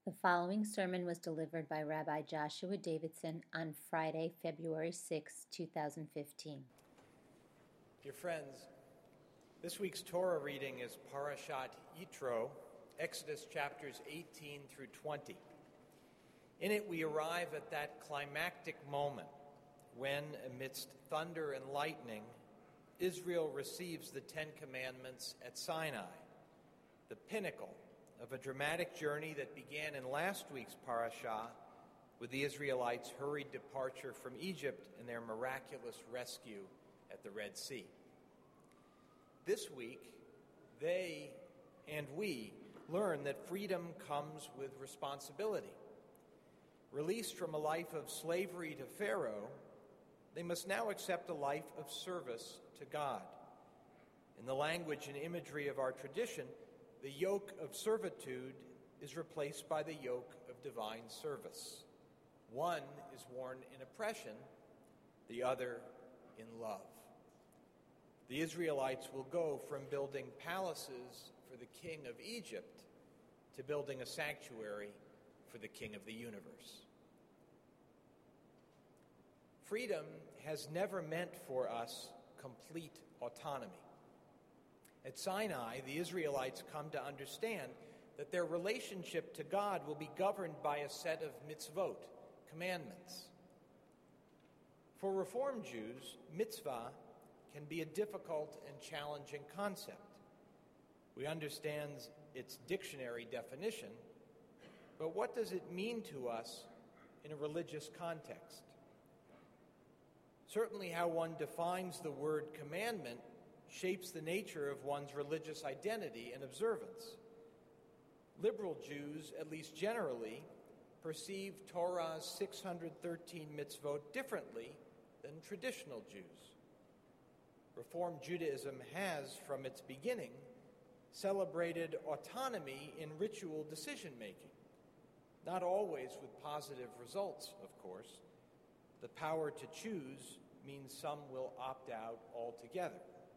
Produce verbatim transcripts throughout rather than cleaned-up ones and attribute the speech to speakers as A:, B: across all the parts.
A: The following sermon was delivered by Rabbi Joshua Davidson on Friday, February sixth, twenty fifteen.
B: Dear friends, this week's Torah reading is Parashat Yitro, Exodus chapters eighteen through twenty. In it, we arrive at that climactic moment when, amidst thunder and lightning, Israel receives the Ten Commandments at Sinai, the pinnacle of a dramatic journey that began in last week's parashah with the Israelites' hurried departure from Egypt and their miraculous rescue at the Red Sea. This week, they and we learn that freedom comes with responsibility. Released from a life of slavery to Pharaoh, they must now accept a life of service to God. In the language and imagery of our tradition, the yoke of servitude is replaced by the yoke of divine service. One is worn in oppression, the other in love. The Israelites will go from building palaces for the king of Egypt to building a sanctuary for the king of the universe. Freedom has never meant for us complete autonomy. At Sinai, the Israelites come to understand that their relationship to God will be governed by a set of mitzvot, commandments. For Reform Jews, mitzvah can be a difficult and challenging concept. We understand its dictionary definition, but what does it mean to us in a religious context? Certainly how one defines the word commandment shapes the nature of one's religious identity and observance. Liberal Jews, at least generally, perceive Torah's six hundred thirteen mitzvot differently than traditional Jews. Reform Judaism has, from its beginning, celebrated autonomy in ritual decision-making, not always with positive results, of course. The power to choose means some will opt out altogether.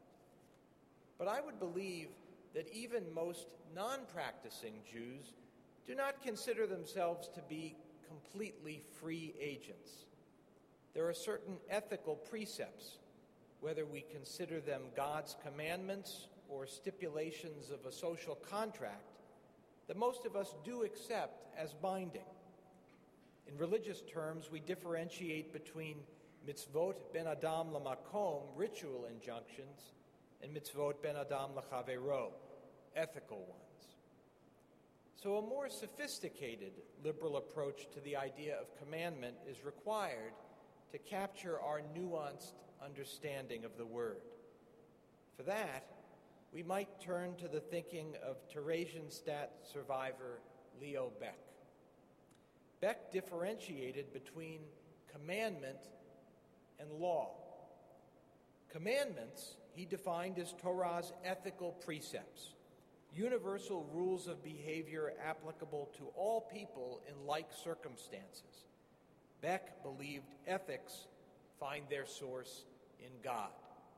B: But I would believe that even most non-practicing Jews do not consider themselves to be completely free agents. There are certain ethical precepts, whether we consider them God's commandments or stipulations of a social contract, that most of us do accept as binding. In religious terms, we differentiate between mitzvot ben adam lamakom, ritual injunctions, and mitzvot ben adam lachavero, ethical ones. So a more sophisticated liberal approach to the idea of commandment is required to capture our nuanced understanding of the word. For that, we might turn to the thinking of Theresienstadt survivor Leo Baeck. Baeck differentiated between commandment and law. Commandments he defined as Torah's ethical precepts, universal rules of behavior applicable to all people in like circumstances. Baeck believed ethics find their source in God.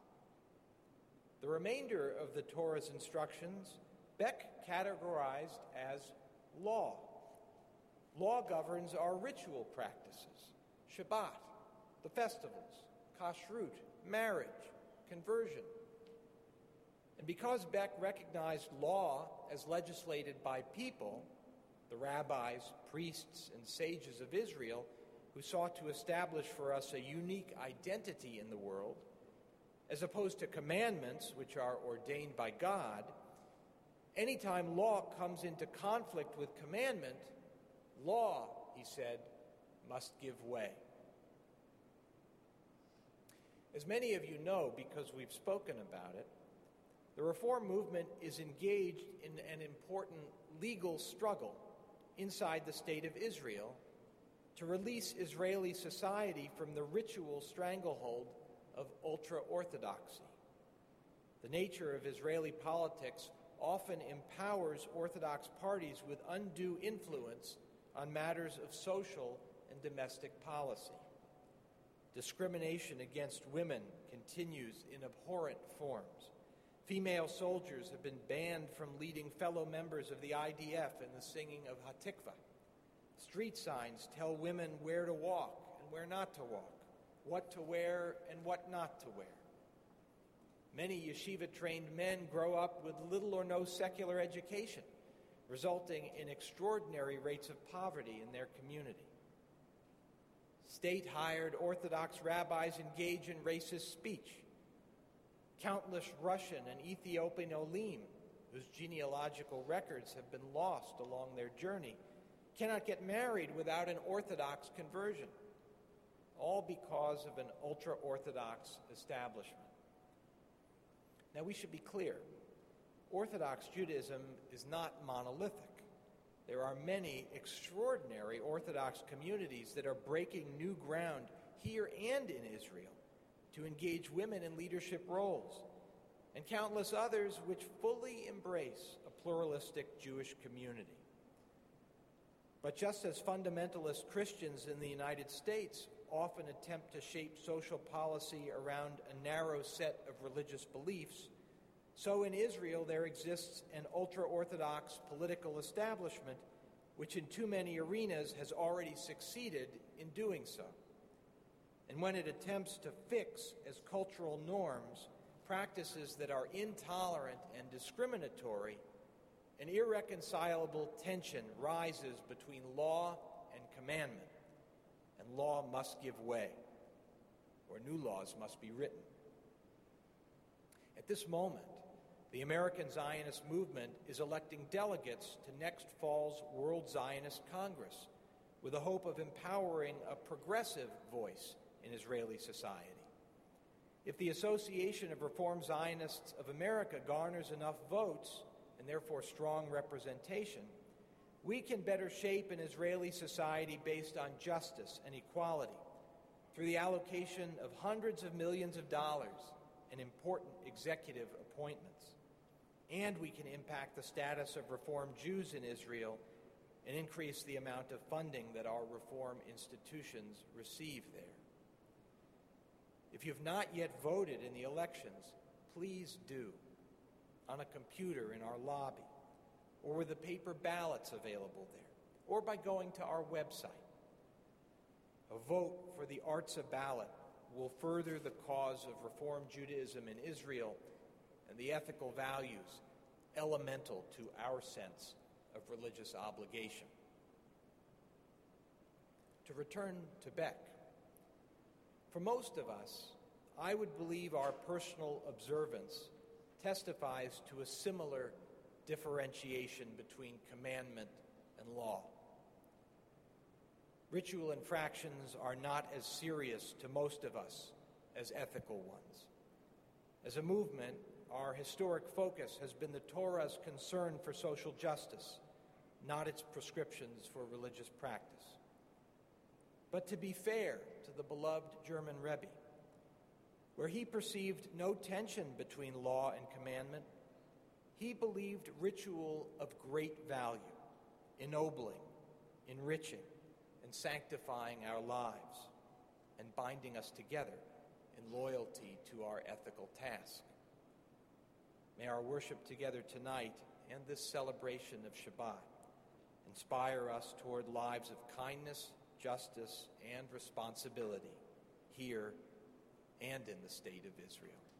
B: The remainder of the Torah's instructions, Baeck categorized as law. Law governs our ritual practices, Shabbat, the festivals, kashrut, marriage, conversion. And because Baeck recognized law as legislated by people, the rabbis, priests, and sages of Israel, who sought to establish for us a unique identity in the world, as opposed to commandments, which are ordained by God, anytime law comes into conflict with commandment, law, he said, must give way. As many of you know, because we've spoken about it, the Reform movement is engaged in an important legal struggle inside the state of Israel to release Israeli society from the ritual stranglehold of ultra-Orthodoxy. The nature of Israeli politics often empowers Orthodox parties with undue influence on matters of social and domestic policy. Discrimination against women continues in abhorrent forms. Female soldiers have been banned from leading fellow members of the I D F in the singing of Hatikvah. Street signs tell women where to walk and where not to walk, what to wear and what not to wear. Many yeshiva-trained men grow up with little or no secular education, resulting in extraordinary rates of poverty in their community. State-hired Orthodox rabbis engage in racist speech. Countless Russian and Ethiopian Olim, whose genealogical records have been lost along their journey, cannot get married without an Orthodox conversion, all because of an ultra-Orthodox establishment. Now, we should be clear. Orthodox Judaism is not monolithic. There are many extraordinary Orthodox communities that are breaking new ground here and in Israel to engage women in leadership roles, and countless others which fully embrace a pluralistic Jewish community. But just as fundamentalist Christians in the United States often attempt to shape social policy around a narrow set of religious beliefs, so in Israel there exists an ultra-Orthodox political establishment which in too many arenas has already succeeded in doing so. And when it attempts to fix as cultural norms practices that are intolerant and discriminatory, an irreconcilable tension rises between law and commandment, and law must give way, or new laws must be written. At this moment, the American Zionist movement is electing delegates to next fall's World Zionist Congress with the hope of empowering a progressive voice in Israeli society. If the Association of Reformed Zionists of America garners enough votes, and therefore strong representation, we can better shape an Israeli society based on justice and equality through the allocation of hundreds of millions of dollars and important executive appointments. And we can impact the status of Reformed Jews in Israel and increase the amount of funding that our Reform institutions receive there. If you have not yet voted in the elections, please do, on a computer in our lobby, or with the paper ballots available there, or by going to our website. A vote for the Artza ballot will further the cause of Reformed Judaism in Israel and the ethical values elemental to our sense of religious obligation. To return to Beck, for most of us, I would believe our personal observance testifies to a similar differentiation between commandment and law. Ritual infractions are not as serious to most of us as ethical ones. As a movement, our historic focus has been the Torah's concern for social justice, not its prescriptions for religious practice. But to be fair to the beloved German Rebbe, where he perceived no tension between law and commandment, he believed ritual of great value, ennobling, enriching, and sanctifying our lives, and binding us together in loyalty to our ethical task. May our worship together tonight and this celebration of Shabbat inspire us toward lives of kindness, justice, and responsibility here and in the state of Israel.